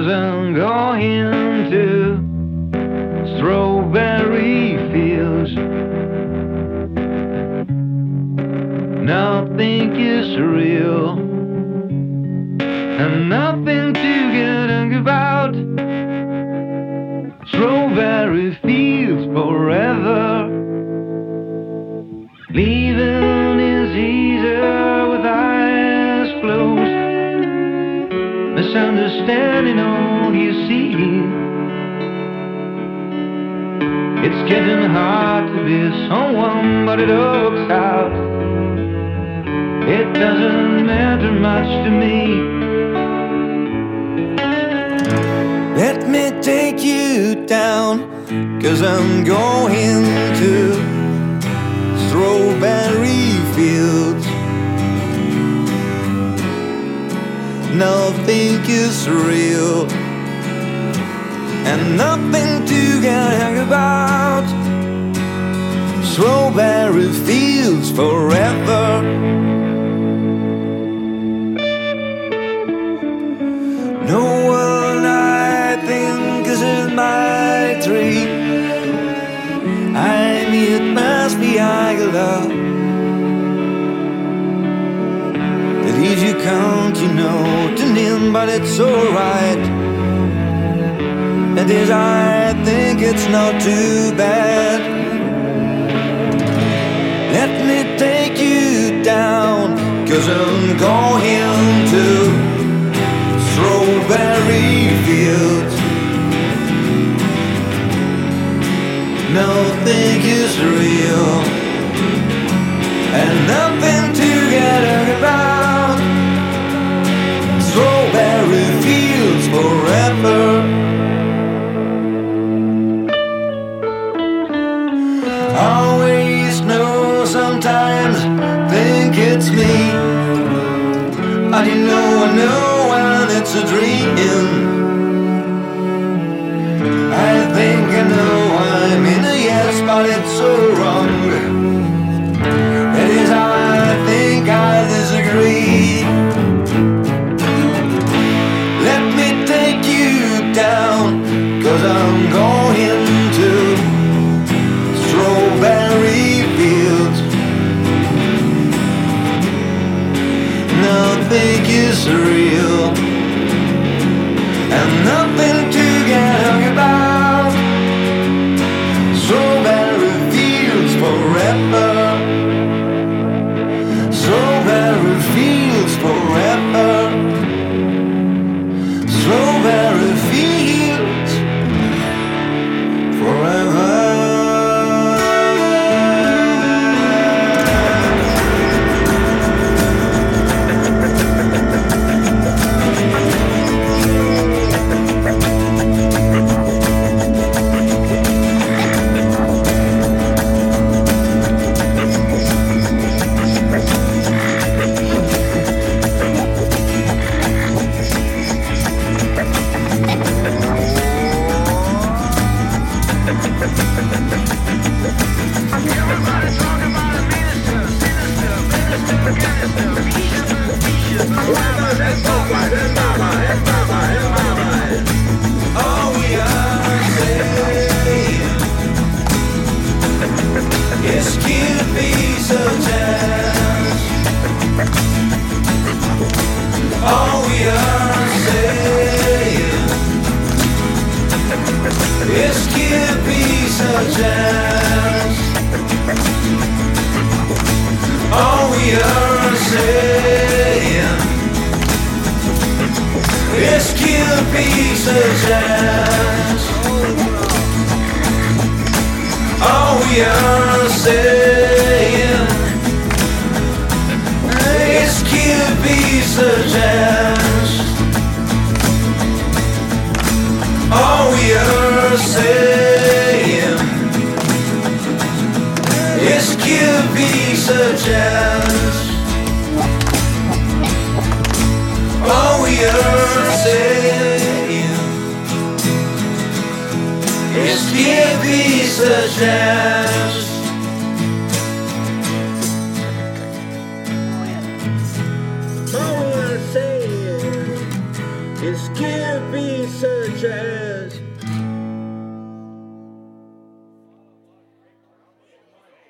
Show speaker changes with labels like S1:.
S1: 'cause I'm going to strawberry fields. Nothing is real and nothing to get angry about. Strawberry fields forever. Living is easier with eyes closed. Misunderstanding all you see. It's getting hard to be someone, but it looks out. It doesn't matter much to me.
S2: Let me take you down, 'cause I'm going to strawberry fields. Nothing is real and nothing to get angry about. Strawberry fields forever. No one I think is in my dream. I mean it must be I love. That if you can't, you know, to name, but it's alright. That is, I think it's not too bad. Let me take you down, 'cause I'm going to strawberry fields. Nothing is real and nothing to get angry about. Strawberry fields forever. Always know, sometimes think it's me. I know when it's a dream. I think I know I'm in a yes, but it's so wrong. That is, I think I disagree. Let me take you down, 'cause I'm going to strawberry fields. Nothing is real and nothing to get hung about. Strawberry fields forever. Strawberry fields forever. Strawberry fields forever. All we are saying is give peace a chance. All we are saying is give peace a chance. All we are saying is give peace a chance. All we are saying is give peace a chance. All we are saying is give peace a chance. All we are saying is give peace a chance.